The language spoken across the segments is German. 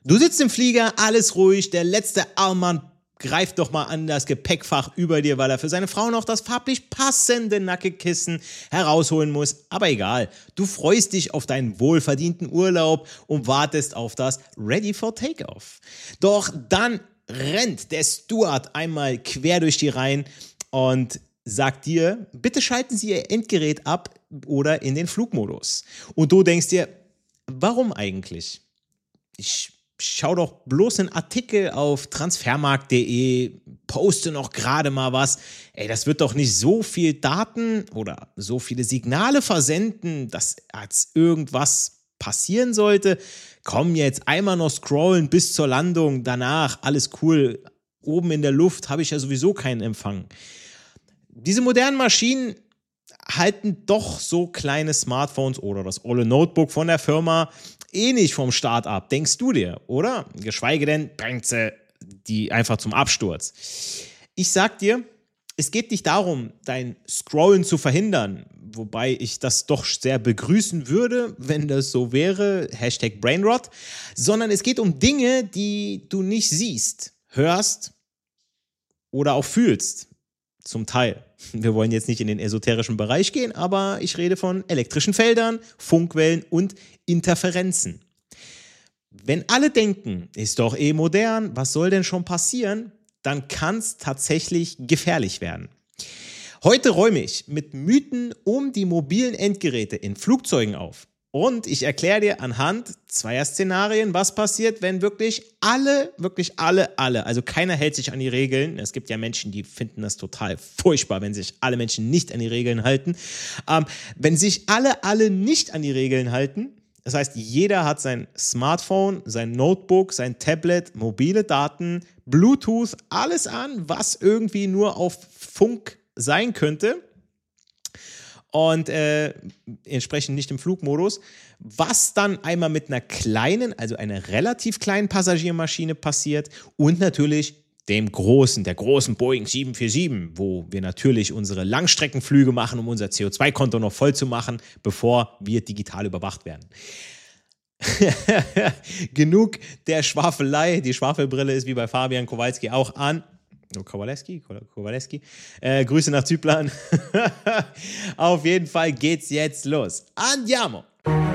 Du sitzt im Flieger, alles ruhig, der letzte Armband greift doch mal an das Gepäckfach über dir, weil er für seine Frau noch das farblich passende Nackekissen herausholen muss. Aber egal, du freust dich auf deinen wohlverdienten Urlaub und wartest auf das Ready for Takeoff. Doch dann rennt der Steward einmal quer durch die Reihen und sagt dir, bitte schalten Sie Ihr Endgerät ab oder in den Flugmodus. Und du denkst dir, warum eigentlich? Ich schau doch bloß einen Artikel auf transfermarkt.de, poste noch gerade mal was. Ey, das wird doch nicht so viel Daten oder so viele Signale versenden, dass als irgendwas passieren sollte. Komm, jetzt einmal noch scrollen bis zur Landung, danach alles cool. Oben in der Luft habe ich ja sowieso keinen Empfang. Diese modernen Maschinen halten doch so kleine Smartphones oder das olle Notebook von der Firma nicht vom Start ab, denkst du dir, oder? Geschweige denn, bringt sie die einfach zum Absturz. Ich sag dir, es geht nicht darum, dein Scrollen zu verhindern, wobei ich das doch sehr begrüßen würde, wenn das so wäre, #Brainrot, sondern es geht um Dinge, die du nicht siehst, hörst oder auch fühlst. Zum Teil. Wir wollen jetzt nicht in den esoterischen Bereich gehen, aber ich rede von elektrischen Feldern, Funkwellen und Interferenzen. Wenn alle denken, ist doch modern, was soll denn schon passieren, dann kann es tatsächlich gefährlich werden. Heute räume ich mit Mythen um die mobilen Endgeräte in Flugzeugen auf. Und ich erkläre dir anhand zweier Szenarien, was passiert, wenn wirklich alle, also keiner hält sich an die Regeln. Es gibt ja Menschen, die finden das total furchtbar, wenn sich alle Menschen nicht an die Regeln halten. Wenn sich alle nicht an die Regeln halten, das heißt, jeder hat sein Smartphone, sein Notebook, sein Tablet, mobile Daten, Bluetooth, alles an, was irgendwie nur auf Funk sein könnte. Und entsprechend nicht im Flugmodus, was dann einmal mit einer kleinen, also einer relativ kleinen Passagiermaschine passiert und natürlich der großen Boeing 747, wo wir natürlich unsere Langstreckenflüge machen, um unser CO2-Konto noch voll zu machen, bevor wir digital überwacht werden. Genug der Schwafelei, die Schwafelbrille ist wie bei Fabian Kowalski auch an. Kowaleski. Grüße nach Zypern. Auf jeden Fall geht's jetzt los. Andiamo!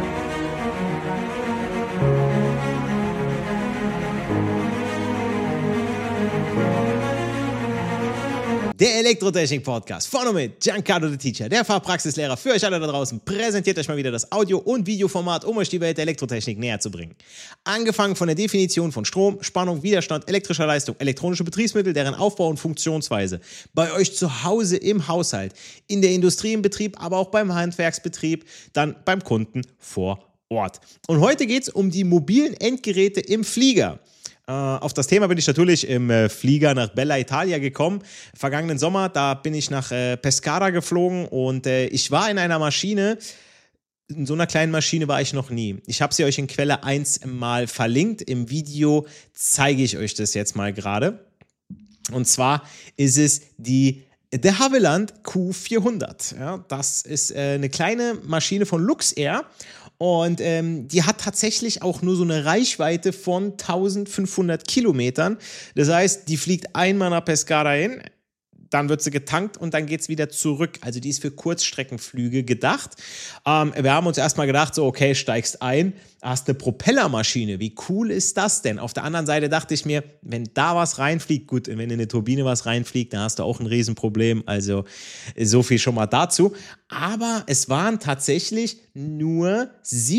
Der Elektrotechnik-Podcast von und mit Giancarlo the Teacher, der Fachpraxislehrer für euch alle da draußen, präsentiert euch mal wieder das Audio- und Videoformat, um euch die Welt der Elektrotechnik näher zu bringen. Angefangen von der Definition von Strom, Spannung, Widerstand, elektrischer Leistung, elektronische Betriebsmittel, deren Aufbau und Funktionsweise, bei euch zu Hause im Haushalt, in der Industrie im Betrieb, aber auch beim Handwerksbetrieb, dann beim Kunden vor Ort. Und heute geht es um die mobilen Endgeräte im Flieger. Auf das Thema bin ich natürlich im Flieger nach Bella Italia gekommen. Vergangenen Sommer, da bin ich nach Pescara geflogen und ich war in einer Maschine. In so einer kleinen Maschine war ich noch nie. Ich habe sie euch in Quelle 1 mal verlinkt. Im Video zeige ich euch das jetzt mal gerade. Und zwar ist es die de Havilland Q400. Ja, das ist eine kleine Maschine von Luxair. Und die hat tatsächlich auch nur so eine Reichweite von 1500 Kilometern. Das heißt, die fliegt einmal nach Pescara hin, dann wird sie getankt und dann geht es wieder zurück. Also die ist für Kurzstreckenflüge gedacht. Wir haben uns erstmal gedacht, so okay, steigst ein, hast eine Propellermaschine. Wie cool ist das denn? Auf der anderen Seite dachte ich mir, wenn da was reinfliegt, gut, wenn in eine Turbine was reinfliegt, dann hast du auch ein Riesenproblem. Also so viel schon mal dazu. Aber es waren tatsächlich nur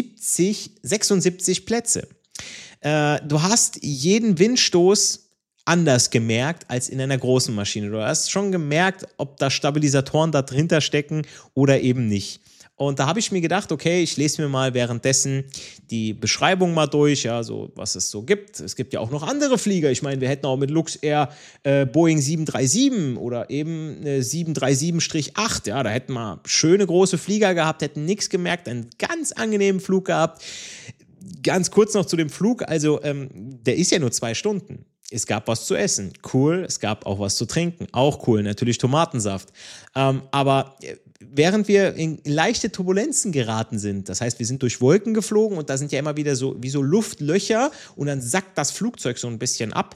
76 Plätze. Du hast jeden Windstoß anders gemerkt als in einer großen Maschine. Du hast schon gemerkt, ob da Stabilisatoren da dahinter stecken oder eben nicht. Und da habe ich mir gedacht, okay, ich lese mir mal währenddessen die Beschreibung mal durch, ja, so was es so gibt. Es gibt ja auch noch andere Flieger. Ich meine, wir hätten auch mit Luxair Boeing 737 oder eben 737-8. Ja, da hätten wir schöne große Flieger gehabt, hätten nichts gemerkt, einen ganz angenehmen Flug gehabt. Ganz kurz noch zu dem Flug, also der ist ja nur 2 Stunden. Es gab was zu essen, cool. Es gab auch was zu trinken, auch cool. Natürlich Tomatensaft. Aber während wir in leichte Turbulenzen geraten sind, das heißt, wir sind durch Wolken geflogen und da sind ja immer wieder so wie so Luftlöcher und dann sackt das Flugzeug so ein bisschen ab.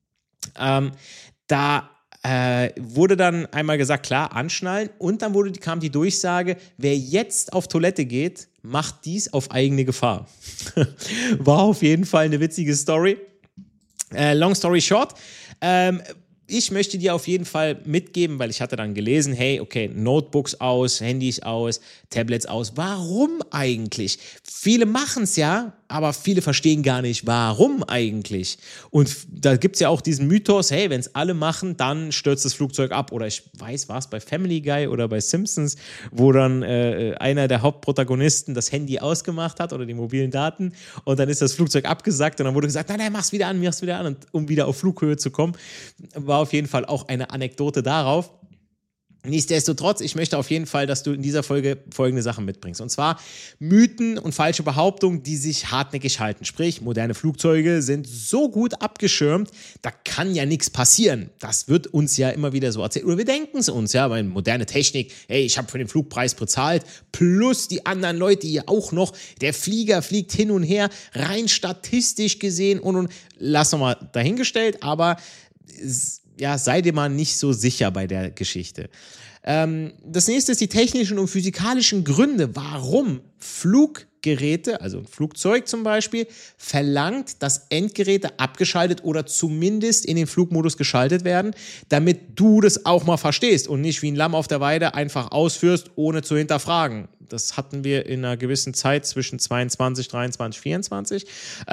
Da wurde dann einmal gesagt, klar, anschnallen und dann kam die Durchsage, wer jetzt auf Toilette geht, macht dies auf eigene Gefahr. War auf jeden Fall eine witzige Story. Long story short, ich möchte dir auf jeden Fall mitgeben, weil ich hatte dann gelesen, hey, okay, Notebooks aus, Handys aus, Tablets aus. Warum eigentlich? Viele machen es ja, aber viele verstehen gar nicht, warum eigentlich. Und da gibt es ja auch diesen Mythos, hey, wenn es alle machen, dann stürzt das Flugzeug ab. Oder ich weiß, war es bei Family Guy oder bei Simpsons, wo dann einer der Hauptprotagonisten das Handy ausgemacht hat oder die mobilen Daten und dann ist das Flugzeug abgesackt und dann wurde gesagt, nein, mach's wieder an, und um wieder auf Flughöhe zu kommen. War auf jeden Fall auch eine Anekdote darauf. Nichtsdestotrotz, ich möchte auf jeden Fall, dass du in dieser Folge folgende Sachen mitbringst. Und zwar Mythen und falsche Behauptungen, die sich hartnäckig halten. Sprich, moderne Flugzeuge sind so gut abgeschirmt, da kann ja nichts passieren. Das wird uns ja immer wieder so erzählt. Oder wir denken es uns, ja, weil moderne Technik, hey, ich habe für den Flugpreis bezahlt, plus die anderen Leute hier auch noch. Der Flieger fliegt hin und her, rein statistisch gesehen und lass nochmal dahingestellt, aber ja, sei dir mal nicht so sicher bei der Geschichte. Das nächste ist die technischen und physikalischen Gründe, warum Fluggeräte, also ein Flugzeug zum Beispiel, verlangt, dass Endgeräte abgeschaltet oder zumindest in den Flugmodus geschaltet werden, damit du das auch mal verstehst und nicht wie ein Lamm auf der Weide einfach ausführst, ohne zu hinterfragen. Das hatten wir in einer gewissen Zeit zwischen 22, 23, 24.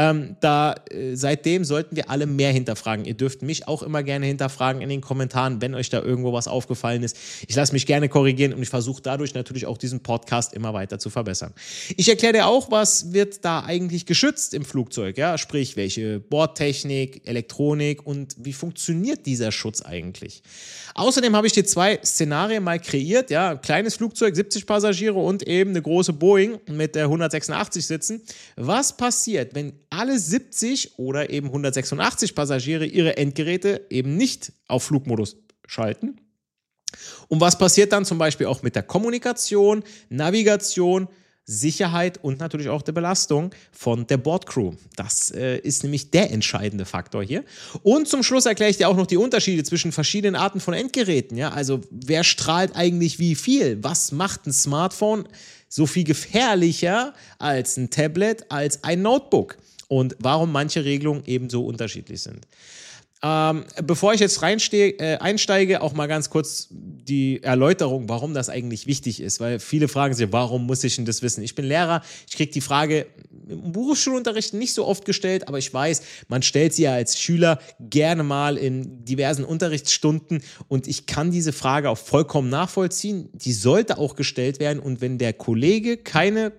Seitdem sollten wir alle mehr hinterfragen. Ihr dürft mich auch immer gerne hinterfragen in den Kommentaren, wenn euch da irgendwo was aufgefallen ist. Ich lasse mich gerne korrigieren und ich versuche dadurch natürlich auch diesen Podcast immer weiter zu verbessern. Ich erkläre dir auch, was wird da eigentlich geschützt im Flugzeug, ja? Sprich, welche Bordtechnik, Elektronik und wie funktioniert dieser Schutz eigentlich. Außerdem habe ich dir 2 Szenarien mal kreiert, ja, ein kleines Flugzeug, 70 Passagiere und eben eine große Boeing mit der 186 sitzen. Was passiert, wenn alle 70 oder eben 186 Passagiere ihre Endgeräte eben nicht auf Flugmodus schalten? Und was passiert dann zum Beispiel auch mit der Kommunikation, Navigation, Sicherheit und natürlich auch der Belastung von der Bordcrew. Das ist nämlich der entscheidende Faktor hier. Und zum Schluss erkläre ich dir auch noch die Unterschiede zwischen verschiedenen Arten von Endgeräten. Ja? Also wer strahlt eigentlich wie viel? Was macht ein Smartphone so viel gefährlicher als ein Tablet, als ein Notebook? Und warum manche Regelungen ebenso unterschiedlich sind. Bevor ich jetzt einsteige, auch mal ganz kurz die Erläuterung, warum das eigentlich wichtig ist, weil viele fragen sich, warum muss ich denn das wissen? Ich bin Lehrer, ich kriege die Frage im Berufsschulunterricht nicht so oft gestellt, aber ich weiß, man stellt sie ja als Schüler gerne mal in diversen Unterrichtsstunden und ich kann diese Frage auch vollkommen nachvollziehen. Die sollte auch gestellt werden und wenn der Kollege keine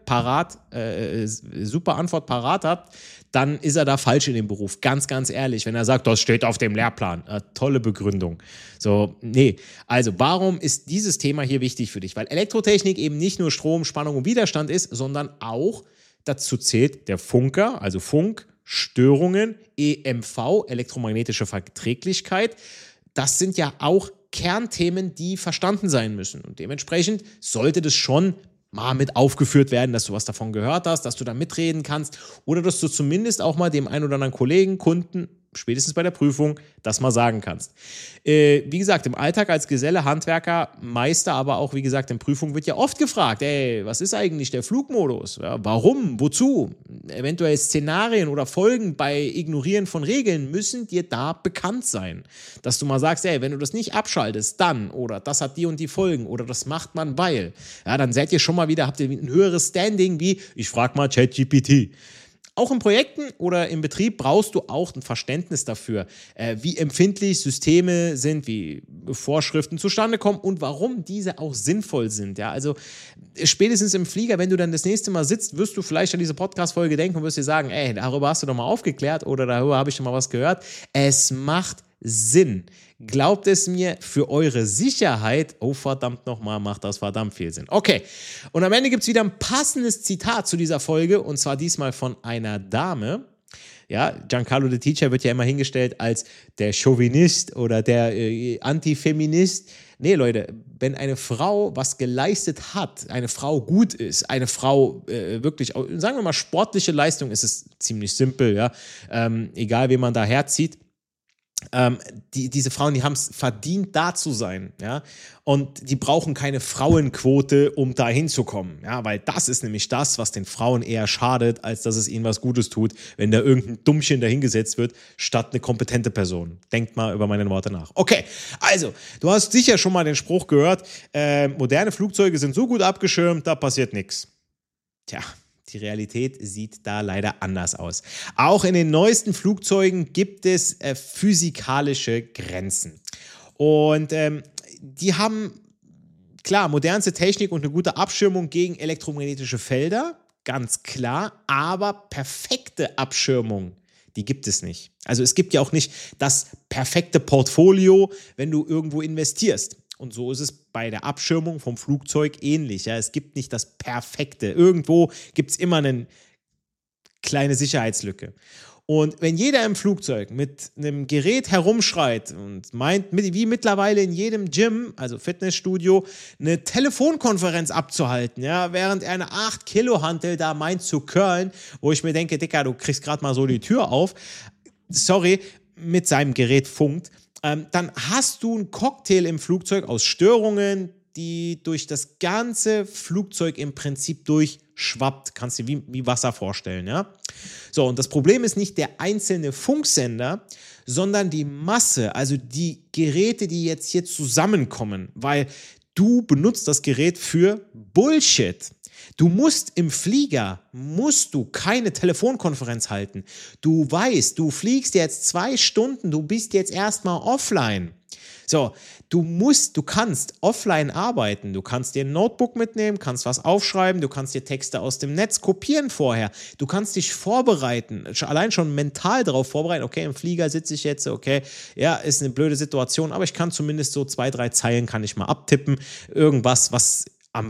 super Antwort parat hat, dann ist er da falsch in dem Beruf. Ganz, ganz ehrlich. Wenn er sagt, das steht auf dem Lehrplan. Tolle Begründung. So, nee. Also, warum ist dieses Thema hier wichtig für dich? Weil Elektrotechnik eben nicht nur Strom, Spannung und Widerstand ist, sondern auch dazu zählt der Funker, also Funk, Störungen, EMV, elektromagnetische Verträglichkeit. Das sind ja auch Kernthemen, die verstanden sein müssen. Und dementsprechend sollte das schon mal mit aufgeführt werden, dass du was davon gehört hast, dass du da mitreden kannst oder dass du zumindest auch mal dem einen oder anderen Kollegen, Kunden, spätestens bei der Prüfung, das mal sagen kannst. Wie gesagt, im Alltag als Geselle, Handwerker, Meister, aber auch, wie gesagt, in Prüfungen wird ja oft gefragt, ey, was ist eigentlich der Flugmodus? Ja, warum? Wozu? Eventuell Szenarien oder Folgen bei Ignorieren von Regeln müssen dir da bekannt sein. Dass du mal sagst, ey, wenn du das nicht abschaltest, dann, oder das hat die und die Folgen, oder das macht man, weil. Ja, dann seid ihr schon mal wieder, habt ihr ein höheres Standing wie, ich frag mal ChatGPT. Auch in Projekten oder im Betrieb brauchst du auch ein Verständnis dafür, wie empfindlich Systeme sind, wie Vorschriften zustande kommen und warum diese auch sinnvoll sind. Ja, also spätestens im Flieger, wenn du dann das nächste Mal sitzt, wirst du vielleicht an diese Podcast-Folge denken und wirst dir sagen, ey, darüber hast du doch mal aufgeklärt oder darüber habe ich schon mal was gehört. Es macht Sinn. Glaubt es mir, für eure Sicherheit, oh verdammt nochmal, macht das verdammt viel Sinn. Okay, und am Ende gibt es wieder ein passendes Zitat zu dieser Folge und zwar diesmal von einer Dame. Ja, Giancarlo the Teacher wird ja immer hingestellt als der Chauvinist oder der Antifeminist. Nee, Leute, wenn eine Frau was geleistet hat, eine Frau gut ist, eine Frau wirklich, sagen wir mal, sportliche Leistung, ist es ziemlich simpel, ja, egal wen man da herzieht. Diese Frauen, die haben es verdient, da zu sein, ja, und die brauchen keine Frauenquote, um da hinzukommen, ja, weil das ist nämlich das, was den Frauen eher schadet, als dass es ihnen was Gutes tut, wenn da irgendein Dummchen dahingesetzt wird, statt eine kompetente Person. Denkt mal über meine Worte nach. Okay, also, du hast sicher schon mal den Spruch gehört, moderne Flugzeuge sind so gut abgeschirmt, da passiert nichts. Tja, die Realität sieht da leider anders aus. Auch in den neuesten Flugzeugen gibt es physikalische Grenzen. Und die haben, klar, modernste Technik und eine gute Abschirmung gegen elektromagnetische Felder, ganz klar, aber perfekte Abschirmung, die gibt es nicht. Also es gibt ja auch nicht das perfekte Portfolio, wenn du irgendwo investierst. Und so ist es bei der Abschirmung vom Flugzeug ähnlich. Ja? Es gibt nicht das Perfekte. Irgendwo gibt es immer eine kleine Sicherheitslücke. Und wenn jeder im Flugzeug mit einem Gerät herumschreit und meint, wie mittlerweile in jedem Gym, also Fitnessstudio, eine Telefonkonferenz abzuhalten, ja, während er eine 8-Kilo-Hantel da meint zu curlen, wo ich mir denke, Dicker, du kriegst gerade mal so die Tür auf, sorry, mit seinem Gerät funkt, dann hast du einen Cocktail im Flugzeug aus Störungen, die durch das ganze Flugzeug im Prinzip durchschwappt. Kannst du dir wie Wasser vorstellen, ja? So, und das Problem ist nicht der einzelne Funksender, sondern die Masse, also die Geräte, die jetzt hier zusammenkommen, weil du benutzt das Gerät für Bullshit. Du musst im Flieger, keine Telefonkonferenz halten. Du weißt, du fliegst jetzt 2 Stunden, du bist jetzt erstmal offline. So, du kannst offline arbeiten, du kannst dir ein Notebook mitnehmen, kannst was aufschreiben, du kannst dir Texte aus dem Netz kopieren vorher, du kannst dich vorbereiten, allein schon mental darauf vorbereiten, okay, im Flieger sitze ich jetzt, okay, ja, ist eine blöde Situation, aber ich kann zumindest so 2, 3 Zeilen kann ich mal abtippen, irgendwas, was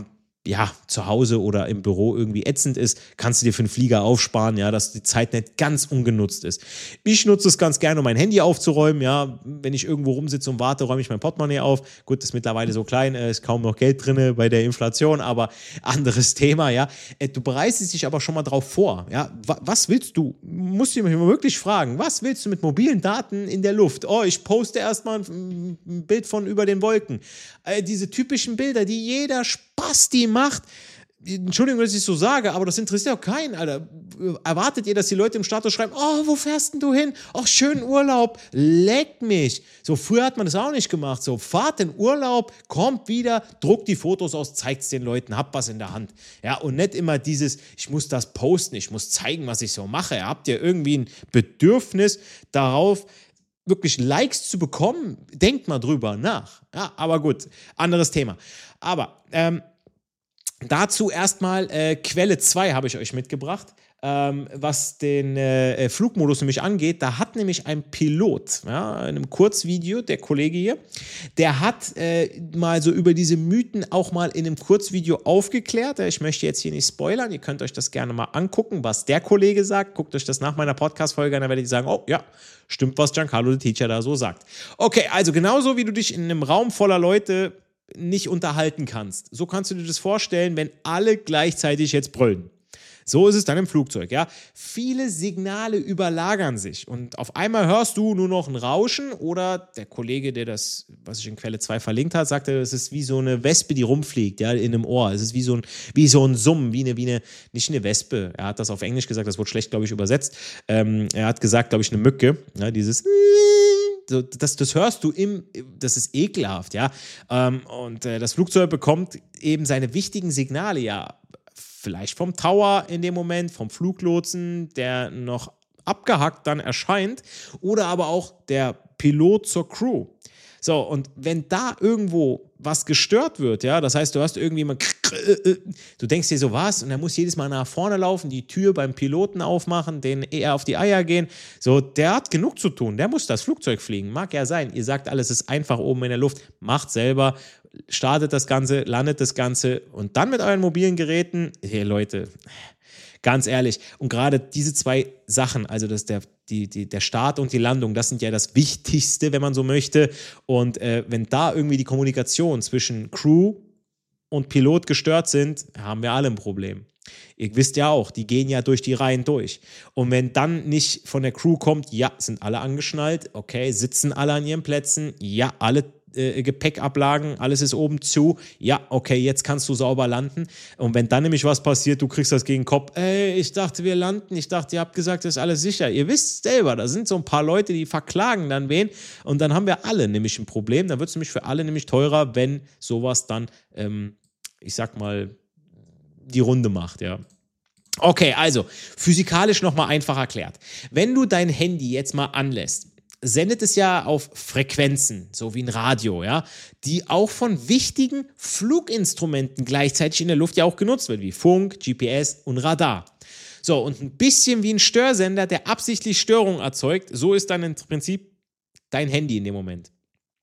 zu Hause oder im Büro irgendwie ätzend ist, kannst du dir für einen Flieger aufsparen, ja, dass die Zeit nicht ganz ungenutzt ist. Ich nutze es ganz gerne, um mein Handy aufzuräumen, ja, wenn ich irgendwo rumsitze und warte, räume ich mein Portemonnaie auf. Gut, ist mittlerweile so klein, ist kaum noch Geld drin bei der Inflation, aber anderes Thema, ja. Du bereitest dich aber schon mal drauf vor, ja. Was willst du? Musst du dich mal wirklich fragen, was willst du mit mobilen Daten in der Luft? Oh, ich poste erstmal ein Bild von über den Wolken. Diese typischen Bilder, die jeder Spasti macht. Entschuldigung, dass ich so sage, aber das interessiert auch keinen, Alter. Erwartet ihr, dass die Leute im Status schreiben, oh, wo fährst denn du hin? Ach, schönen Urlaub, leck mich. So, früher hat man das auch nicht gemacht. So, fahrt in Urlaub, kommt wieder, druckt die Fotos aus, zeigt es den Leuten, habt was in der Hand. Ja, und nicht immer dieses, ich muss das posten, ich muss zeigen, was ich so mache. Habt ihr irgendwie ein Bedürfnis darauf, wirklich Likes zu bekommen? Denkt mal drüber nach. Ja, aber gut, anderes Thema. Aber dazu erstmal Quelle 2 habe ich euch mitgebracht, was den Flugmodus nämlich angeht. Da hat nämlich ein Pilot, ja, in einem Kurzvideo, der Kollege hier, der hat mal so über diese Mythen auch mal in einem Kurzvideo aufgeklärt. Ich möchte jetzt hier nicht spoilern, ihr könnt euch das gerne mal angucken, was der Kollege sagt. Guckt euch das nach meiner Podcast-Folge an, dann werde ich sagen, oh ja, stimmt, was Giancarlo the Teacher da so sagt. Okay, also genauso wie du dich in einem Raum voller Leute nicht unterhalten kannst. So kannst du dir das vorstellen, wenn alle gleichzeitig jetzt brüllen. So ist es dann im Flugzeug, ja. Viele Signale überlagern sich und auf einmal hörst du nur noch ein Rauschen oder der Kollege, der das, was ich in Quelle 2 verlinkt hat, sagte, es ist wie so eine Wespe, die rumfliegt, ja, in einem Ohr. Es ist wie so ein Summen, nicht eine Wespe. Er hat das auf Englisch gesagt, das wurde schlecht, glaube ich, übersetzt. Er hat gesagt, glaube ich, eine Mücke, ja, dieses das hörst du das ist ekelhaft, ja. Und das Flugzeug bekommt eben seine wichtigen Signale, ja, vielleicht vom Tower in dem Moment, vom Fluglotsen, der noch abgehackt dann erscheint, oder aber auch der Pilot zur Crew. So, und wenn da irgendwo was gestört wird, ja, das heißt, du hast irgendwie mal, du denkst dir so, was? Und er muss jedes Mal nach vorne laufen, die Tür beim Piloten aufmachen, den eher auf die Eier gehen. So, der hat genug zu tun, der muss das Flugzeug fliegen, mag ja sein. Ihr sagt, alles ist einfach oben in der Luft, macht selber, startet das Ganze, landet das Ganze und dann mit euren mobilen Geräten, hey Leute, Ganz ehrlich. Und gerade diese zwei Sachen, also der Start und die Landung, das sind ja das Wichtigste, wenn man so möchte. Und wenn da irgendwie die Kommunikation zwischen Crew und Pilot gestört sind, haben wir alle ein Problem. Ihr wisst ja auch, die gehen ja durch die Reihen durch. Und wenn dann nicht von der Crew kommt, ja, sind alle angeschnallt, okay, sitzen alle an ihren Plätzen, ja, alle Gepäckablagen, alles ist oben zu, ja, okay, jetzt kannst du sauber landen. Und wenn dann nämlich was passiert, du kriegst das gegen den Kopf, ich dachte, wir landen, ich dachte, ihr habt gesagt, das ist alles sicher. Ihr wisst selber, da sind so ein paar Leute, die verklagen dann wen und dann haben wir alle nämlich ein Problem, dann wird es nämlich für alle nämlich teurer, wenn sowas dann, ich sag mal, die Runde macht, ja. Okay, also, physikalisch nochmal einfach erklärt. Wenn du dein Handy jetzt mal anlässt, sendet es ja auf Frequenzen, so wie ein Radio, ja, die auch von wichtigen Fluginstrumenten gleichzeitig in der Luft ja auch genutzt wird, wie Funk, GPS und Radar. So, und ein bisschen wie ein Störsender, der absichtlich Störungen erzeugt, so ist dann im Prinzip dein Handy in dem Moment.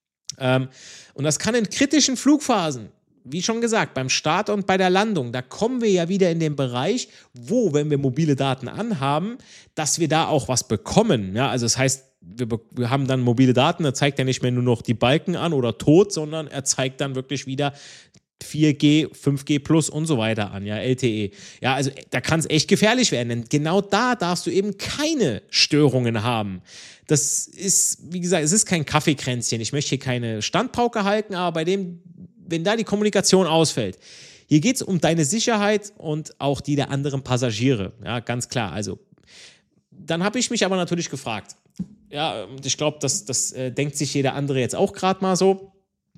Und das kann in kritischen Flugphasen, wie schon gesagt, beim Start und bei der Landung, da kommen wir ja wieder in den Bereich, wo, wenn wir mobile Daten anhaben, dass wir da auch was bekommen. Ja, also das heißt, wir haben dann mobile Daten, da zeigt er nicht mehr nur noch die Balken an oder tot, sondern er zeigt dann wirklich wieder 4G, 5G Plus und so weiter an, ja, LTE. Ja, also da kann es echt gefährlich werden, denn genau da darfst du eben keine Störungen haben. Das ist, wie gesagt, es ist kein Kaffeekränzchen. Ich möchte hier keine Standpauke halten, aber bei dem, wenn da die Kommunikation ausfällt, hier geht es um deine Sicherheit und auch die der anderen Passagiere. Ja, ganz klar. Also, dann habe ich mich aber natürlich gefragt, ja, und ich glaube, das denkt sich jeder andere jetzt auch gerade mal so,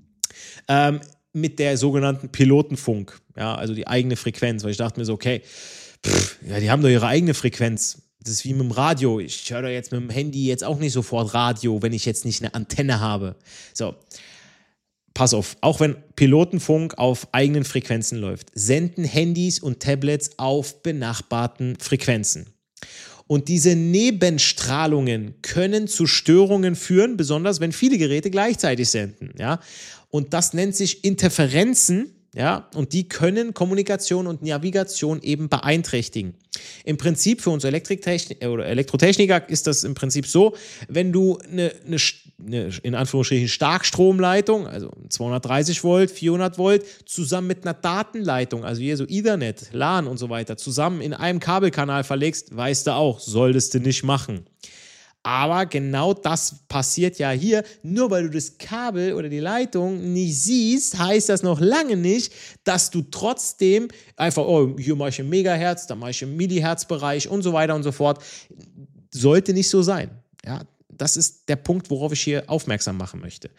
mit der sogenannten Pilotenfunk, ja, also die eigene Frequenz, weil ich dachte mir so, okay, ja, die haben doch ihre eigene Frequenz. Das ist wie mit dem Radio. Ich höre doch jetzt mit dem Handy jetzt auch nicht sofort Radio, wenn ich jetzt nicht eine Antenne habe. So, pass auf, auch wenn Pilotenfunk auf eigenen Frequenzen läuft, senden Handys und Tablets auf benachbarten Frequenzen. Und diese Nebenstrahlungen können zu Störungen führen, besonders wenn viele Geräte gleichzeitig senden. Ja? Und das nennt sich Interferenzen. Ja, und die können Kommunikation und Navigation eben beeinträchtigen. Im Prinzip für uns Elektrotechniker ist das im Prinzip so, wenn du eine in Anführungsstrichen Starkstromleitung, also 230 Volt, 400 Volt, zusammen mit einer Datenleitung, also hier so Ethernet, LAN und so weiter, zusammen in einem Kabelkanal verlegst, weißt du auch, solltest du nicht machen. Aber genau das passiert ja hier. Nur weil du das Kabel oder die Leitung nicht siehst, heißt das noch lange nicht, dass du trotzdem einfach, oh, hier mache ich im Megahertz, da mache ich im Millihertz-Bereich und so weiter und so fort. Sollte nicht so sein. Ja, das ist der Punkt, worauf ich hier aufmerksam machen möchte.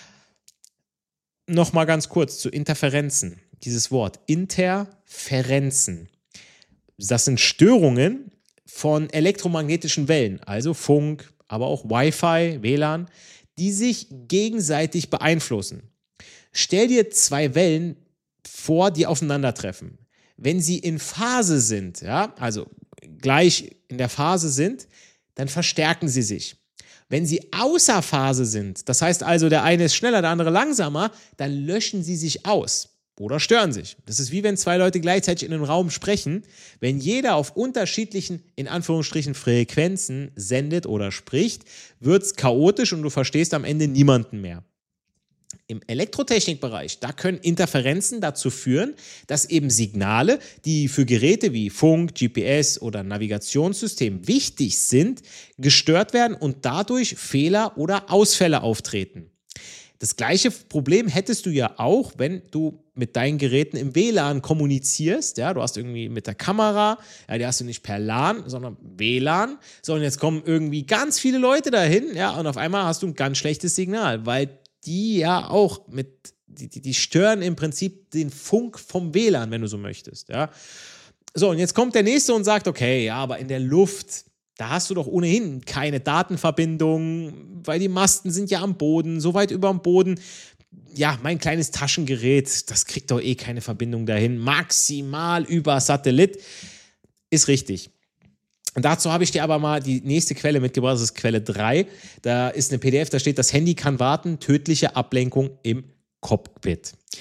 Nochmal ganz kurz zu Interferenzen. Dieses Wort Interferenzen. Das sind Störungen von elektromagnetischen Wellen, also Funk, aber auch Wi-Fi, WLAN, die sich gegenseitig beeinflussen. Stell dir zwei Wellen vor, die aufeinandertreffen. Wenn sie in Phase sind, ja, also gleich in der Phase sind, dann verstärken sie sich. Wenn sie außer Phase sind, das heißt also, der eine ist schneller, der andere langsamer, dann löschen sie sich aus. Oder stören sich. Das ist wie wenn zwei Leute gleichzeitig in einem Raum sprechen. Wenn jeder auf unterschiedlichen, in Anführungsstrichen, Frequenzen sendet oder spricht, wird es chaotisch und du verstehst am Ende niemanden mehr. Im Elektrotechnikbereich, da können Interferenzen dazu führen, dass eben Signale, die für Geräte wie Funk, GPS oder Navigationssystem wichtig sind, gestört werden und dadurch Fehler oder Ausfälle auftreten. Das gleiche Problem hättest du ja auch, wenn du mit deinen Geräten im WLAN kommunizierst. Ja, du hast irgendwie mit der Kamera, ja, die hast du nicht per LAN, sondern WLAN. So, und jetzt kommen irgendwie ganz viele Leute dahin, ja, und auf einmal hast du ein ganz schlechtes Signal, weil die ja auch die stören im Prinzip den Funk vom WLAN, wenn du so möchtest. Ja. So, und jetzt kommt der Nächste und sagt, okay, ja, aber in der Luft, da hast du doch ohnehin keine Datenverbindung, weil die Masten sind ja am Boden, so weit über dem Boden. Ja, mein kleines Taschengerät, das kriegt doch eh keine Verbindung dahin. Maximal über Satellit. Ist richtig. Und dazu habe ich dir aber mal die nächste Quelle mitgebracht, das ist Quelle 3. Da ist eine PDF, da steht, das Handy kann warten, tödliche Ablenkung im Cockpit.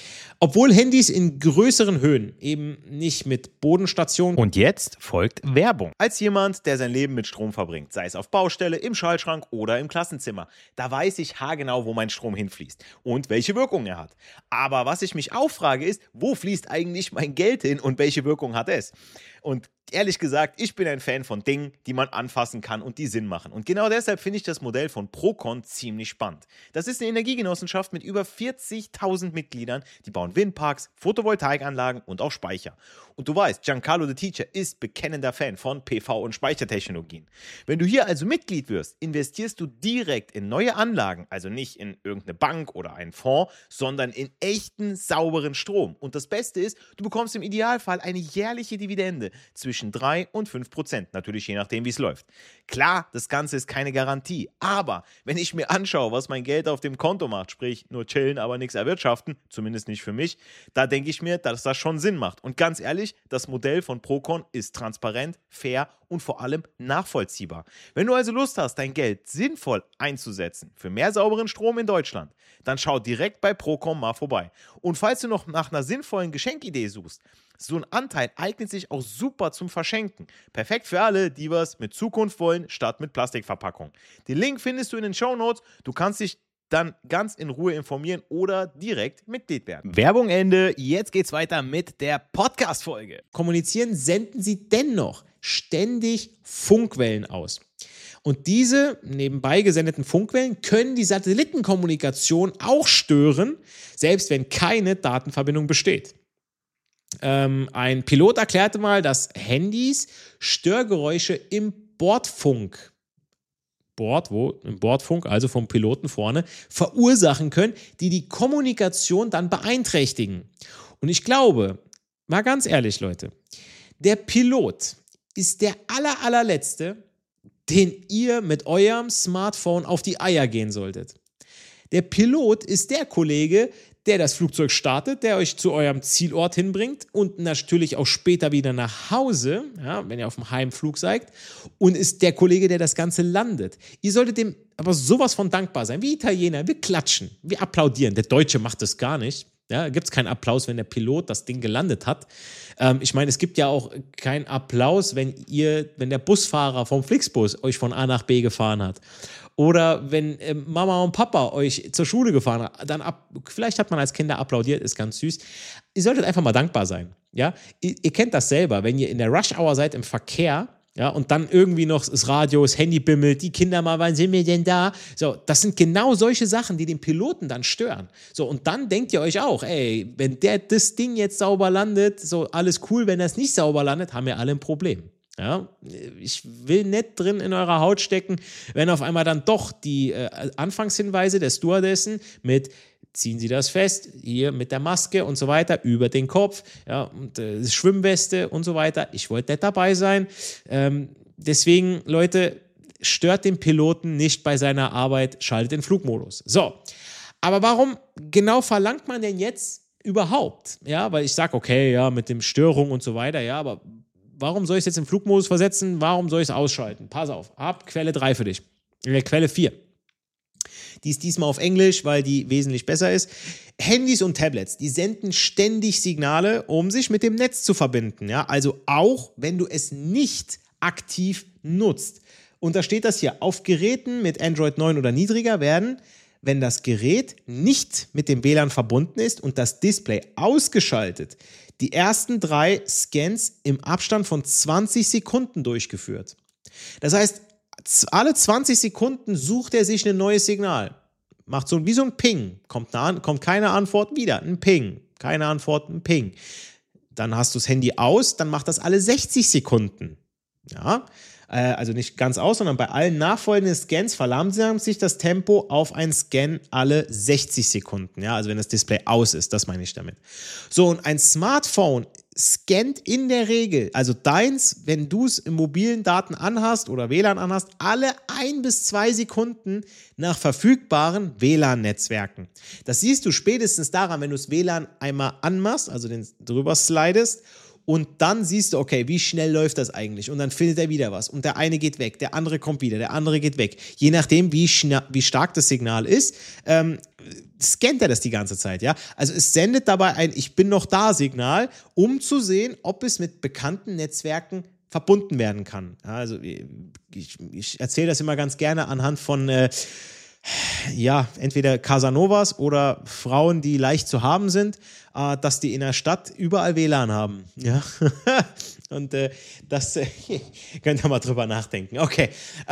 Obwohl Handys in größeren Höhen eben nicht mit Bodenstation. Und jetzt folgt Werbung. Als jemand, der sein Leben mit Strom verbringt, sei es auf Baustelle, im Schaltschrank oder im Klassenzimmer, da weiß ich haargenau, wo mein Strom hinfließt und welche Wirkung er hat. Aber was ich mich auch frage ist, wo fließt eigentlich mein Geld hin und welche Wirkung hat es? Und ehrlich gesagt, ich bin ein Fan von Dingen, die man anfassen kann und die Sinn machen. Und genau deshalb finde ich das Modell von Procon ziemlich spannend. Das ist eine Energiegenossenschaft mit über 40.000 Mitgliedern, die bauen Windparks, Photovoltaikanlagen und auch Speicher. Und du weißt, Giancarlo the Teacher ist bekennender Fan von PV- und Speichertechnologien. Wenn du hier also Mitglied wirst, investierst du direkt in neue Anlagen, also nicht in irgendeine Bank oder einen Fonds, sondern in echten, sauberen Strom. Und das Beste ist, du bekommst im Idealfall eine jährliche Dividende zwischen 3 und 5%, natürlich je nachdem, wie es läuft. Klar, das Ganze ist keine Garantie, aber wenn ich mir anschaue, was mein Geld auf dem Konto macht, sprich nur chillen, aber nichts erwirtschaften, zumindest nicht für mich, da denke ich mir, dass das schon Sinn macht. Und ganz ehrlich, das Modell von Procon ist transparent, fair und vor allem nachvollziehbar. Wenn du also Lust hast, dein Geld sinnvoll einzusetzen für mehr sauberen Strom in Deutschland, dann schau direkt bei Procon mal vorbei. Und falls du noch nach einer sinnvollen Geschenkidee suchst, so ein Anteil eignet sich auch super zum Verschenken. Perfekt für alle, die was mit Zukunft wollen, statt mit Plastikverpackung. Den Link findest du in den Shownotes. Du kannst dich dann ganz in Ruhe informieren oder direkt Mitglied werden. Werbung Ende. Jetzt geht's weiter mit der Podcast-Folge. Kommunizieren senden sie dennoch ständig Funkwellen aus. Und diese nebenbei gesendeten Funkwellen können die Satellitenkommunikation auch stören, selbst wenn keine Datenverbindung besteht. Ein Pilot erklärte mal, dass Handys Störgeräusche im Bordfunk, im Bordfunk, also vom Piloten vorne, verursachen können, die die Kommunikation dann beeinträchtigen. Und ich glaube, mal ganz ehrlich, Leute, der Pilot ist der allerletzte, den ihr mit eurem Smartphone auf die Eier gehen solltet. Der Pilot ist der Kollege, der das Flugzeug startet, der euch zu eurem Zielort hinbringt und natürlich auch später wieder nach Hause, ja, wenn ihr auf dem Heimflug seid, und ist der Kollege, der das Ganze landet. Ihr solltet dem aber sowas von dankbar sein. Wie Italiener, wir klatschen, wir applaudieren. Der Deutsche macht das gar nicht. Ja, gibt es keinen Applaus, wenn der Pilot das Ding gelandet hat. Ich meine, es gibt ja auch keinen Applaus, wenn der Busfahrer vom Flixbus euch von A nach B gefahren hat. Oder wenn Mama und Papa euch zur Schule gefahren hat, dann vielleicht hat man als Kinder applaudiert, ist ganz süß. Ihr solltet einfach mal dankbar sein. Ja? Ihr kennt das selber, wenn ihr in der Rush-Hour seid im Verkehr, ja, und dann irgendwie noch das Radio, das Handy bimmelt, die Kinder mal, wann sind wir denn da? So, das sind genau solche Sachen, die den Piloten dann stören. So, und dann denkt ihr euch auch, ey, wenn das Ding jetzt sauber landet, so alles cool, wenn das nicht sauber landet, haben wir alle ein Problem. Ja, ich will nicht drin in eurer Haut stecken, wenn auf einmal dann doch die Anfangshinweise der Stewardessen mit ziehen Sie das fest, hier mit der Maske und so weiter, über den Kopf, ja, und Schwimmweste und so weiter. Ich wollte nicht dabei sein. Deswegen, Leute, stört den Piloten nicht bei seiner Arbeit, schaltet den Flugmodus. So, aber warum genau verlangt man denn jetzt überhaupt? Ja, weil ich sage, okay, ja, mit dem Störung und so weiter, ja, aber warum soll ich es jetzt im Flugmodus versetzen? Warum soll ich es ausschalten? Pass auf, hab Quelle 3 für dich. Quelle 4. Die ist diesmal auf Englisch, weil die wesentlich besser ist. Handys und Tablets, die senden ständig Signale, um sich mit dem Netz zu verbinden. Ja? Also auch, wenn du es nicht aktiv nutzt. Und da steht das hier, auf Geräten mit Android 9 oder niedriger werden, wenn das Gerät nicht mit dem WLAN verbunden ist und das Display ausgeschaltet, die ersten 3 Scans im Abstand von 20 Sekunden durchgeführt. Das heißt, alle 20 Sekunden sucht er sich ein neues Signal. Macht so wie so ein Ping. Kommt keine Antwort, wieder ein Ping. Keine Antwort, ein Ping. Dann hast du das Handy aus, dann macht das alle 60 Sekunden. Ja, also nicht ganz aus, sondern bei allen nachfolgenden Scans verlangsamt sich das Tempo auf einen Scan alle 60 Sekunden. Ja, also wenn das Display aus ist, das meine ich damit. So, und ein Smartphone scannt in der Regel, also deins, wenn du es im mobilen Daten anhast oder WLAN anhast, alle 1 bis 2 Sekunden nach verfügbaren WLAN-Netzwerken. Das siehst du spätestens daran, wenn du das WLAN einmal anmachst, also den drüber slidest, und dann siehst du, okay, wie schnell läuft das eigentlich? Und dann findet er wieder was. Und der eine geht weg, der andere kommt wieder, der andere geht weg. Je nachdem, wie stark das Signal ist, scannt er das die ganze Zeit, ja. Also es sendet dabei ein Ich bin noch da Signal, um zu sehen, ob es mit bekannten Netzwerken verbunden werden kann. Ja, also ich erzähle das immer ganz gerne anhand von entweder Casanovas oder Frauen, die leicht zu haben sind, dass die in der Stadt überall WLAN haben. Ja? Und das könnt ihr mal drüber nachdenken. Okay,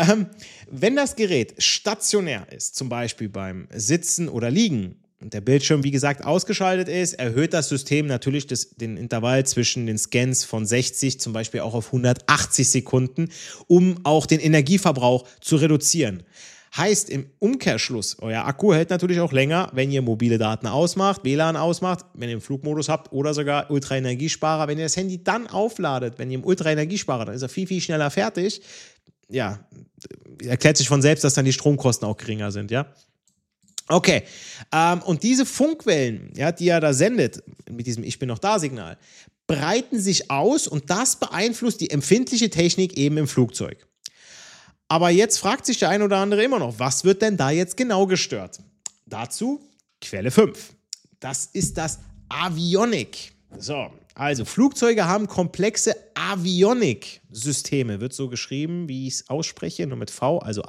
wenn das Gerät stationär ist, zum Beispiel beim Sitzen oder Liegen, und der Bildschirm, wie gesagt, ausgeschaltet ist, erhöht das System natürlich den Intervall zwischen den Scans von 60 zum Beispiel auch auf 180 Sekunden, um auch den Energieverbrauch zu reduzieren. Heißt im Umkehrschluss, euer Akku hält natürlich auch länger, wenn ihr mobile Daten ausmacht, WLAN ausmacht, wenn ihr im Flugmodus habt oder sogar Ultraenergiesparer. Wenn ihr das Handy dann aufladet, wenn ihr im Ultraenergiesparer, dann ist er viel, viel schneller fertig. Ja, erklärt sich von selbst, dass dann die Stromkosten auch geringer sind, ja. Okay, und diese Funkwellen, ja, die er da sendet, mit diesem Ich bin noch da Signal, breiten sich aus und das beeinflusst die empfindliche Technik eben im Flugzeug. Aber jetzt fragt sich der ein oder andere immer noch, was wird denn da jetzt genau gestört? Dazu Quelle 5. Das ist das Avionik. So, also Flugzeuge haben komplexe Avionik-Systeme. Wird so geschrieben, wie ich es ausspreche, nur mit V, also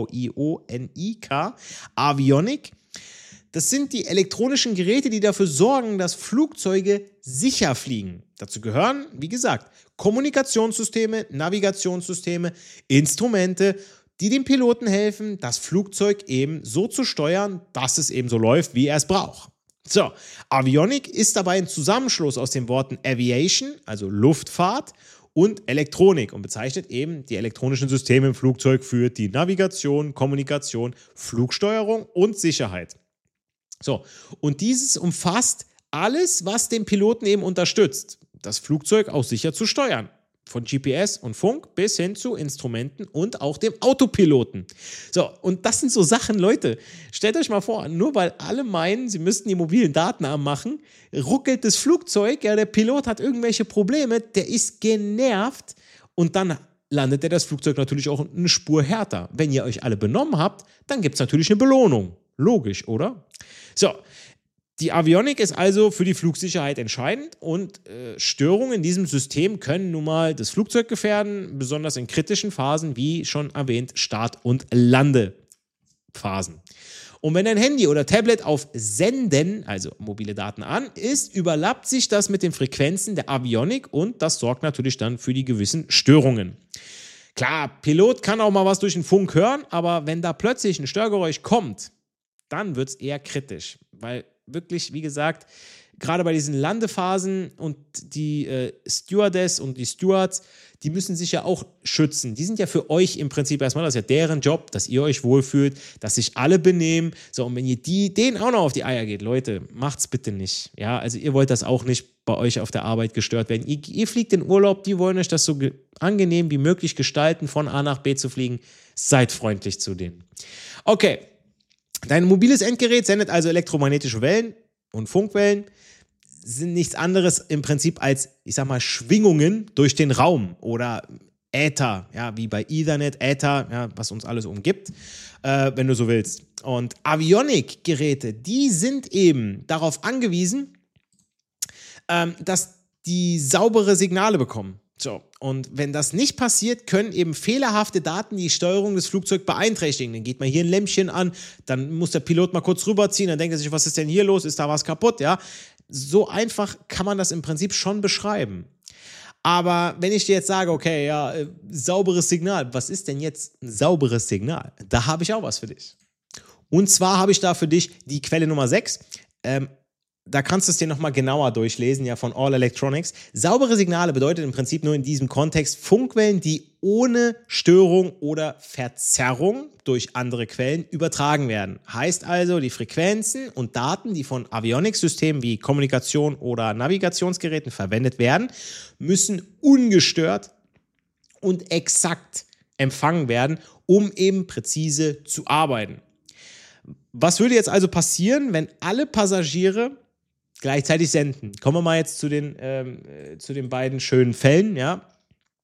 A-V-I-O-N-I-K. Avionik. Das sind die elektronischen Geräte, die dafür sorgen, dass Flugzeuge sicher fliegen. Dazu gehören, wie gesagt, Kommunikationssysteme, Navigationssysteme, Instrumente, die dem Piloten helfen, das Flugzeug eben so zu steuern, dass es eben so läuft, wie er es braucht. So, Avionik ist dabei ein Zusammenschluss aus den Worten Aviation, also Luftfahrt, und Elektronik und bezeichnet eben die elektronischen Systeme im Flugzeug für die Navigation, Kommunikation, Flugsteuerung und Sicherheit. So, und dieses umfasst alles, was den Piloten eben unterstützt, das Flugzeug auch sicher zu steuern. Von GPS und Funk bis hin zu Instrumenten und auch dem Autopiloten. So, und das sind so Sachen, Leute, stellt euch mal vor, nur weil alle meinen, sie müssten die mobilen Daten anmachen, ruckelt das Flugzeug, ja, der Pilot hat irgendwelche Probleme, der ist genervt und dann landet das Flugzeug natürlich auch eine Spur härter. Wenn ihr euch alle benommen habt, dann gibt es natürlich eine Belohnung. Logisch, oder? So, die Avionik ist also für die Flugsicherheit entscheidend und Störungen in diesem System können nun mal das Flugzeug gefährden, besonders in kritischen Phasen, wie schon erwähnt, Start- und Landephasen. Und wenn ein Handy oder Tablet auf Senden, also mobile Daten an, ist, überlappt sich das mit den Frequenzen der Avionik und das sorgt natürlich dann für die gewissen Störungen. Klar, Pilot kann auch mal was durch den Funk hören, aber wenn da plötzlich ein Störgeräusch kommt, dann wird es eher kritisch, weil wirklich, wie gesagt, gerade bei diesen Landephasen und die Stewardess und die Stewards, die müssen sich ja auch schützen. Die sind ja für euch im Prinzip erstmal, das ist ja deren Job, dass ihr euch wohlfühlt, dass sich alle benehmen. So, und wenn ihr denen auch noch auf die Eier geht, Leute, macht's bitte nicht. Ja, also ihr wollt das auch nicht bei euch auf der Arbeit gestört werden. Ihr fliegt in Urlaub, die wollen euch das so angenehm wie möglich gestalten, von A nach B zu fliegen. Seid freundlich zu denen. Okay. Dein mobiles Endgerät sendet also elektromagnetische Wellen und Funkwellen, sind nichts anderes im Prinzip als, ich sag mal, Schwingungen durch den Raum oder Äther, ja, wie bei Ethernet, Äther, ja, was uns alles umgibt, wenn du so willst. Und Avionik-Geräte, die sind eben darauf angewiesen, dass die saubere Signale bekommen. So, und wenn das nicht passiert, können eben fehlerhafte Daten die Steuerung des Flugzeugs beeinträchtigen. Dann geht mal hier ein Lämpchen an, dann muss der Pilot mal kurz rüberziehen, dann denkt er sich, was ist denn hier los, ist da was kaputt, ja? So einfach kann man das im Prinzip schon beschreiben. Aber wenn ich dir jetzt sage, okay, ja, sauberes Signal, was ist denn jetzt ein sauberes Signal? Da habe ich auch was für dich. Und zwar habe ich da für dich die Quelle Nummer 6, da kannst du es dir nochmal genauer durchlesen, ja, von All Electronics. Saubere Signale bedeutet im Prinzip nur in diesem Kontext Funkwellen, die ohne Störung oder Verzerrung durch andere Quellen übertragen werden. Heißt also, die Frequenzen und Daten, die von Avionik-Systemen wie Kommunikation oder Navigationsgeräten verwendet werden, müssen ungestört und exakt empfangen werden, um eben präzise zu arbeiten. Was würde jetzt also passieren, wenn alle Passagiere gleichzeitig senden? Kommen wir mal jetzt zu den beiden schönen Fällen, ja.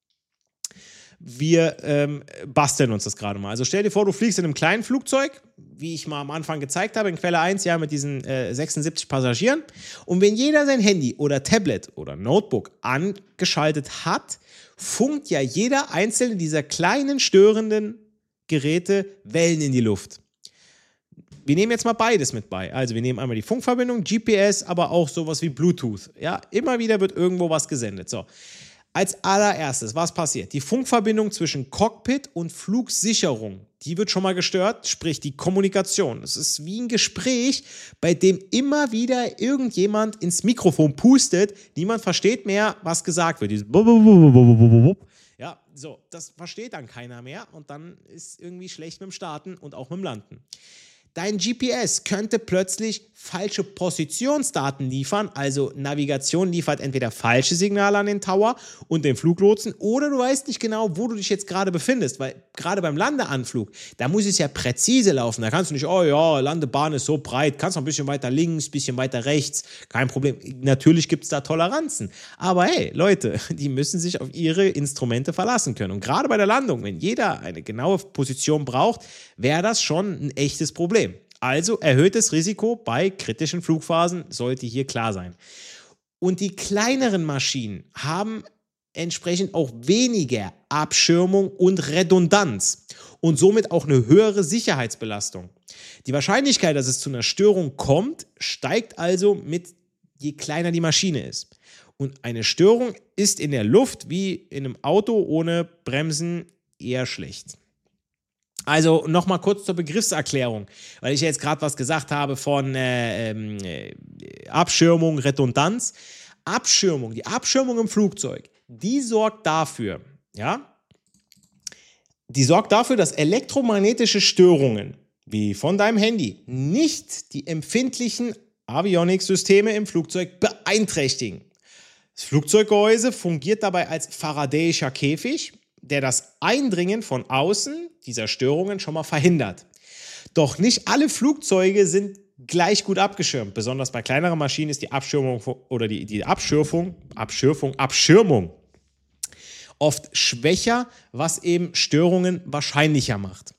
Wir basteln uns das gerade mal. Also stell dir vor, du fliegst in einem kleinen Flugzeug, wie ich mal am Anfang gezeigt habe, in Quelle 1, ja, mit diesen 76 Passagieren. Und wenn jeder sein Handy oder Tablet oder Notebook angeschaltet hat, funkt ja jeder einzelne dieser kleinen störenden Geräte Wellen in die Luft. Wir nehmen jetzt mal beides mit bei. Also wir nehmen einmal die Funkverbindung, GPS, aber auch sowas wie Bluetooth. Ja, immer wieder wird irgendwo was gesendet. So. Als allererstes, was passiert? Die Funkverbindung zwischen Cockpit und Flugsicherung, die wird schon mal gestört, sprich die Kommunikation. Es ist wie ein Gespräch, bei dem immer wieder irgendjemand ins Mikrofon pustet. Niemand versteht mehr, was gesagt wird. Dieses ja, so, das versteht dann keiner mehr und dann ist irgendwie schlecht mit dem Starten und auch mit dem Landen. Dein GPS könnte plötzlich falsche Positionsdaten liefern, also Navigation liefert entweder falsche Signale an den Tower und den Fluglotsen oder du weißt nicht genau, wo du dich jetzt gerade befindest, weil gerade beim Landeanflug, da muss es ja präzise laufen, da kannst du nicht, oh ja, Landebahn ist so breit, kannst noch ein bisschen weiter links, ein bisschen weiter rechts, kein Problem. Natürlich gibt es da Toleranzen, aber hey, Leute, die müssen sich auf ihre Instrumente verlassen können und gerade bei der Landung, wenn jeder eine genaue Position braucht, wäre das schon ein echtes Problem. Also erhöhtes Risiko bei kritischen Flugphasen sollte hier klar sein. Und die kleineren Maschinen haben entsprechend auch weniger Abschirmung und Redundanz und somit auch eine höhere Sicherheitsbelastung. Die Wahrscheinlichkeit, dass es zu einer Störung kommt, steigt also mit je kleiner die Maschine ist. Und eine Störung ist in der Luft wie in einem Auto ohne Bremsen eher schlecht. Also nochmal kurz zur Begriffserklärung, weil ich jetzt gerade was gesagt habe von Abschirmung, Redundanz. Abschirmung, die Abschirmung im Flugzeug, die sorgt dafür, dass elektromagnetische Störungen, wie von deinem Handy, nicht die empfindlichen Avionics-Systeme im Flugzeug beeinträchtigen. Das Flugzeuggehäuse fungiert dabei als faradäischer Käfig, der das Eindringen von außen dieser Störungen schon mal verhindert. Doch nicht alle Flugzeuge sind gleich gut abgeschirmt. Besonders bei kleineren Maschinen ist die Abschirmung oder die Abschirmung oft schwächer, was eben Störungen wahrscheinlicher macht.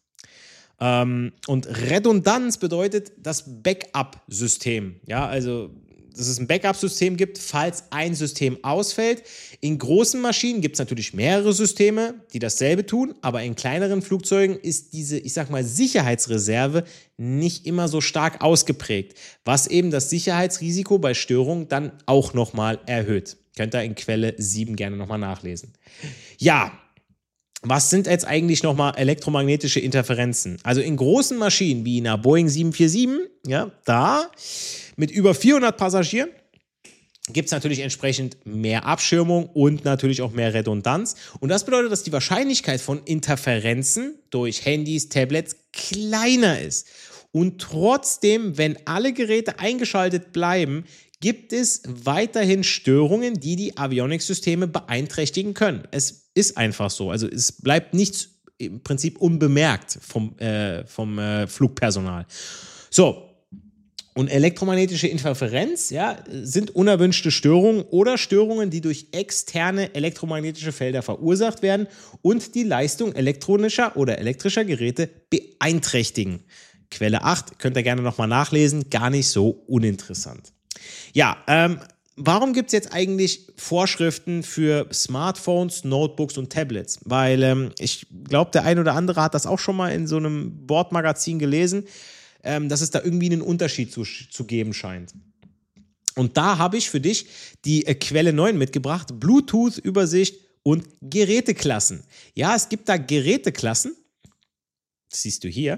Und Redundanz bedeutet das Backup-System. Ja, also dass es ein Backup-System gibt, falls ein System ausfällt. In großen Maschinen gibt es natürlich mehrere Systeme, die dasselbe tun, aber in kleineren Flugzeugen ist diese, ich sag mal, Sicherheitsreserve nicht immer so stark ausgeprägt, was eben das Sicherheitsrisiko bei Störungen dann auch nochmal erhöht. Könnt ihr in Quelle 7 gerne nochmal nachlesen. Ja, was sind jetzt eigentlich nochmal elektromagnetische Interferenzen? Also in großen Maschinen wie in einer Boeing 747, ja, da mit über 400 Passagieren gibt es natürlich entsprechend mehr Abschirmung und natürlich auch mehr Redundanz. Und das bedeutet, dass die Wahrscheinlichkeit von Interferenzen durch Handys, Tablets kleiner ist. Und trotzdem, wenn alle Geräte eingeschaltet bleiben, gibt es weiterhin Störungen, die die Avionics-Systeme beeinträchtigen können. Es ist einfach so. Also es bleibt nichts im Prinzip unbemerkt vom Flugpersonal. So, und elektromagnetische Interferenz, ja, sind unerwünschte Störungen oder Störungen, die durch externe elektromagnetische Felder verursacht werden und die Leistung elektronischer oder elektrischer Geräte beeinträchtigen. Quelle 8 könnt ihr gerne nochmal nachlesen, gar nicht so uninteressant. Ja, warum gibt es jetzt eigentlich Vorschriften für Smartphones, Notebooks und Tablets? Weil ich glaube, der ein oder andere hat das auch schon mal in so einem Bordmagazin gelesen, dass es da irgendwie einen Unterschied zu geben scheint. Und da habe ich für dich die Quelle 9 mitgebracht, Bluetooth-Übersicht und Geräteklassen. Ja, es gibt da Geräteklassen, das siehst du hier,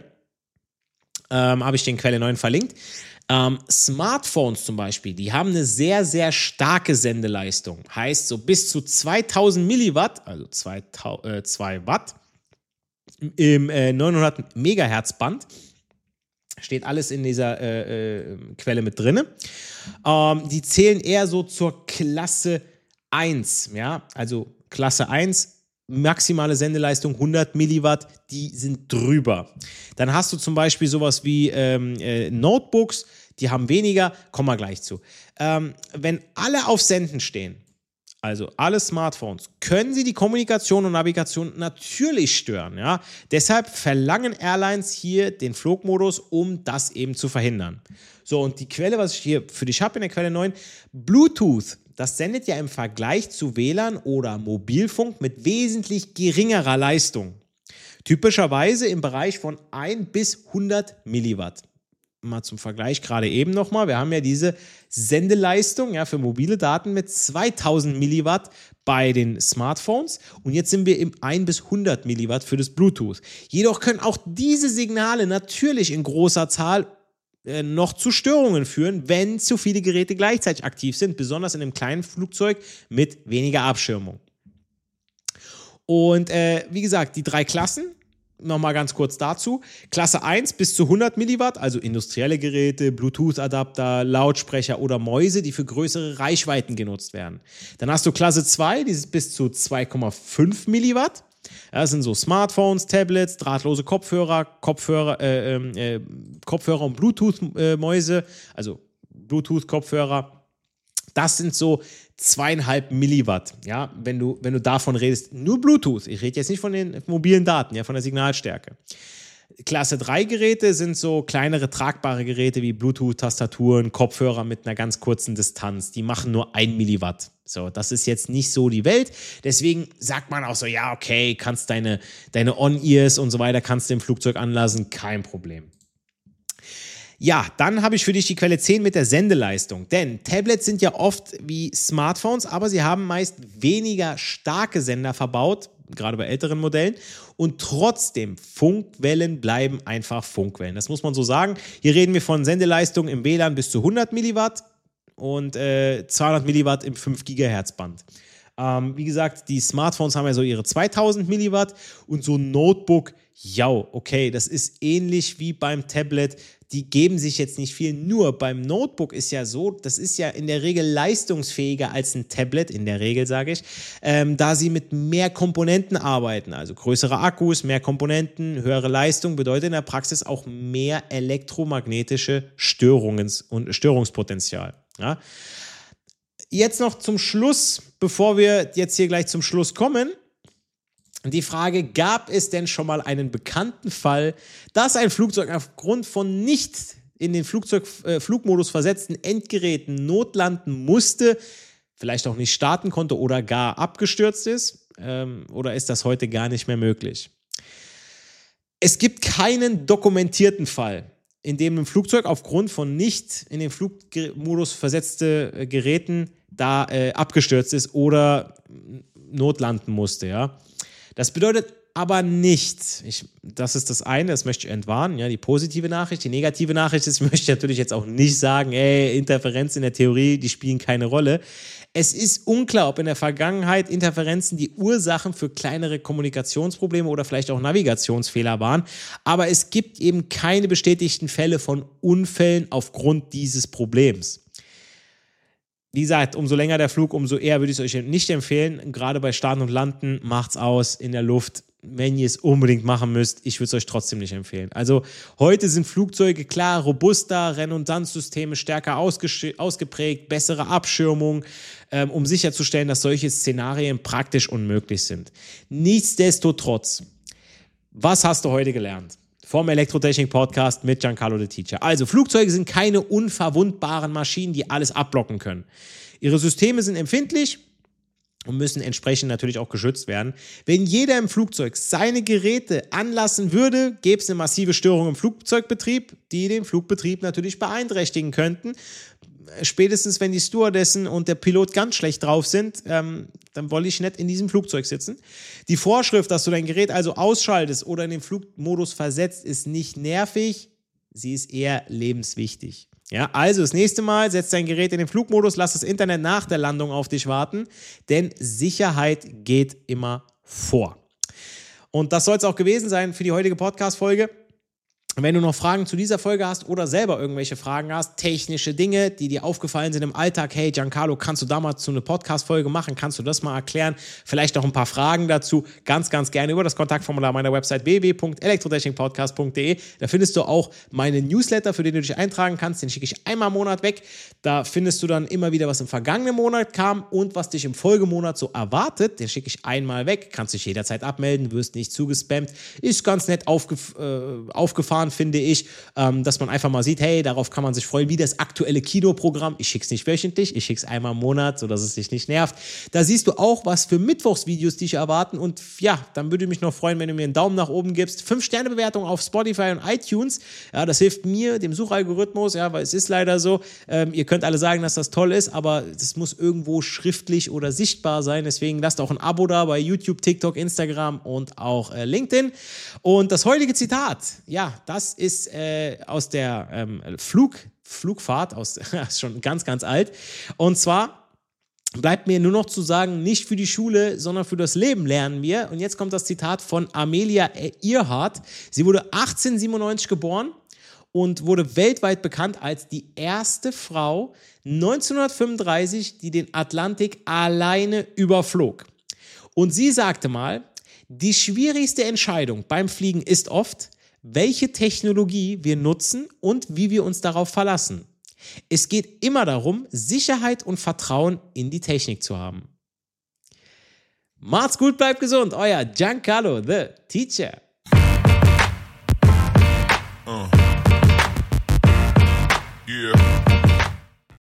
habe ich den Quelle 9 verlinkt. Smartphones zum Beispiel, die haben eine sehr, sehr starke Sendeleistung. Heißt so bis zu 2000 Milliwatt, also 2 Watt im 900 Megahertz Band. Steht alles in dieser Quelle mit drin. Die zählen eher so zur Klasse 1. Ja? Also Klasse 1, maximale Sendeleistung 100 Milliwatt, die sind drüber. Dann hast du zum Beispiel sowas wie Notebooks, die haben weniger, kommen wir gleich zu. Wenn alle auf Senden stehen, also alle Smartphones, können sie die Kommunikation und Navigation natürlich stören. Ja? Deshalb verlangen Airlines hier den Flugmodus, um das eben zu verhindern. So, und die Quelle, was ich hier für dich habe in der Quelle 9, Bluetooth, das sendet ja im Vergleich zu WLAN oder Mobilfunk mit wesentlich geringerer Leistung. Typischerweise im Bereich von 1 bis 100 Milliwatt. Mal zum Vergleich gerade eben nochmal, wir haben ja diese Sendeleistung für mobile Daten mit 2000 Milliwatt bei den Smartphones und jetzt sind wir im 1 bis 100 Milliwatt für das Bluetooth. Jedoch können auch diese Signale natürlich in großer Zahl noch zu Störungen führen, wenn zu viele Geräte gleichzeitig aktiv sind, besonders in einem kleinen Flugzeug mit weniger Abschirmung. Und wie gesagt, die 3 Klassen, nochmal ganz kurz dazu. Klasse 1 bis zu 100 Milliwatt, also industrielle Geräte, Bluetooth-Adapter, Lautsprecher oder Mäuse, die für größere Reichweiten genutzt werden. Dann hast du Klasse 2, die ist bis zu 2,5 Milliwatt. Das sind so Smartphones, Tablets, drahtlose Kopfhörer und Bluetooth-Mäuse, also Bluetooth-Kopfhörer. Das sind so 2,5 Milliwatt, ja, wenn du davon redest. Nur Bluetooth, ich rede jetzt nicht von den mobilen Daten, ja, von der Signalstärke. Klasse 3 Geräte sind so kleinere tragbare Geräte wie Bluetooth-Tastaturen, Kopfhörer mit einer ganz kurzen Distanz. Die machen nur 1 Milliwatt. So, das ist jetzt nicht so die Welt. Deswegen sagt man auch so, ja, okay, kannst deine On-Ears und so weiter, kannst du im Flugzeug anlassen, kein Problem. Ja, dann habe ich für dich die Quelle 10 mit der Sendeleistung. Denn Tablets sind ja oft wie Smartphones, aber sie haben meist weniger starke Sender verbaut, gerade bei älteren Modellen. Und trotzdem, Funkwellen bleiben einfach Funkwellen. Das muss man so sagen. Hier reden wir von Sendeleistung im WLAN bis zu 100 Milliwatt und 200 Milliwatt im 5 Gigahertz Band. Wie gesagt, die Smartphones haben ja so ihre 2000 Milliwatt und so ein Notebook, ja, okay, das ist ähnlich wie beim Tablet. Die geben sich jetzt nicht viel, nur beim Notebook ist ja so, das ist ja in der Regel leistungsfähiger als ein Tablet, in der Regel sage ich, da sie mit mehr Komponenten arbeiten, also größere Akkus, mehr Komponenten, höhere Leistung, bedeutet in der Praxis auch mehr elektromagnetische Störungspotenzial. Ja. Jetzt noch zum Schluss, bevor wir jetzt hier gleich zum Schluss kommen, die Frage, gab es denn schon mal einen bekannten Fall, dass ein Flugzeug aufgrund von nicht in den Flugmodus versetzten Endgeräten notlanden musste, vielleicht auch nicht starten konnte oder gar abgestürzt ist? Oder ist das heute gar nicht mehr möglich? Es gibt keinen dokumentierten Fall, in dem ein Flugzeug aufgrund von nicht in den Flugmodus versetzte Geräten da abgestürzt ist oder notlanden musste, ja. Das bedeutet aber nicht, das ist das eine, das möchte ich entwarnen, ja, die positive Nachricht. Die negative Nachricht ist, ich möchte natürlich jetzt auch nicht sagen, Interferenzen in der Theorie, die spielen keine Rolle. Es ist unklar, ob in der Vergangenheit Interferenzen die Ursachen für kleinere Kommunikationsprobleme oder vielleicht auch Navigationsfehler waren, aber es gibt eben keine bestätigten Fälle von Unfällen aufgrund dieses Problems. Wie gesagt, umso länger der Flug, umso eher würde ich es euch nicht empfehlen. Gerade bei Starten und Landen macht's aus in der Luft. Wenn ihr es unbedingt machen müsst, ich würde es euch trotzdem nicht empfehlen. Also heute sind Flugzeuge klar robuster, Redundanzsysteme stärker ausgeprägt, bessere Abschirmung, um sicherzustellen, dass solche Szenarien praktisch unmöglich sind. Nichtsdestotrotz, was hast du heute gelernt? Vom Elektrotechnik-Podcast mit Giancarlo the Teacher. Also, Flugzeuge sind keine unverwundbaren Maschinen, die alles abblocken können. Ihre Systeme sind empfindlich und müssen entsprechend natürlich auch geschützt werden. Wenn jeder im Flugzeug seine Geräte anlassen würde, gäbe es eine massive Störung im Flugzeugbetrieb, die den Flugbetrieb natürlich beeinträchtigen könnten. Spätestens, wenn die Stewardessen und der Pilot ganz schlecht drauf sind, dann wollte ich nicht in diesem Flugzeug sitzen. Die Vorschrift, dass du dein Gerät also ausschaltest oder in den Flugmodus versetzt, ist nicht nervig, sie ist eher lebenswichtig. Ja, also das nächste Mal setz dein Gerät in den Flugmodus, lass das Internet nach der Landung auf dich warten, denn Sicherheit geht immer vor. Und das soll es auch gewesen sein für die heutige Podcast-Folge. Wenn du noch Fragen zu dieser Folge hast oder selber irgendwelche Fragen hast, technische Dinge, die dir aufgefallen sind im Alltag, hey Giancarlo, kannst du da mal zu eine Podcast-Folge machen, kannst du das mal erklären, vielleicht auch ein paar Fragen dazu, ganz, ganz gerne über das Kontaktformular meiner Website www.elektrotechnikpodcast.de. Da findest du auch meine Newsletter, für den du dich eintragen kannst, den schicke ich einmal im Monat weg. Da findest du dann immer wieder, was im vergangenen Monat kam und was dich im Folgemonat so erwartet, den schicke ich einmal weg, kannst dich jederzeit abmelden, wirst nicht zugespammt, ist ganz nett aufgefahren, finde ich, dass man einfach mal sieht, hey, darauf kann man sich freuen, wie das aktuelle Kinoprogramm. Ich schicke es nicht wöchentlich, ich schicke es einmal im Monat, sodass es dich nicht nervt. Da siehst du auch, was für Mittwochsvideos dich erwarten und ja, dann würde ich mich noch freuen, wenn du mir einen Daumen nach oben gibst. 5-Sterne-Bewertung auf Spotify und iTunes. Ja, das hilft mir, dem Suchalgorithmus, ja, weil es ist leider so, ihr könnt alle sagen, dass das toll ist, aber das muss irgendwo schriftlich oder sichtbar sein. Deswegen lasst auch ein Abo da bei YouTube, TikTok, Instagram und auch LinkedIn. Und das heutige Zitat, ja, das ist aus der Flugfahrt, ist schon ganz, ganz alt. Und zwar bleibt mir nur noch zu sagen, nicht für die Schule, sondern für das Leben lernen wir. Und jetzt kommt das Zitat von Amelia Earhart. Sie wurde 1897 geboren und wurde weltweit bekannt als die erste Frau 1935, die den Atlantik alleine überflog. Und sie sagte mal, die schwierigste Entscheidung beim Fliegen ist oft, welche Technologie wir nutzen und wie wir uns darauf verlassen. Es geht immer darum, Sicherheit und Vertrauen in die Technik zu haben. Macht's gut, bleibt gesund, euer Giancarlo, the Teacher.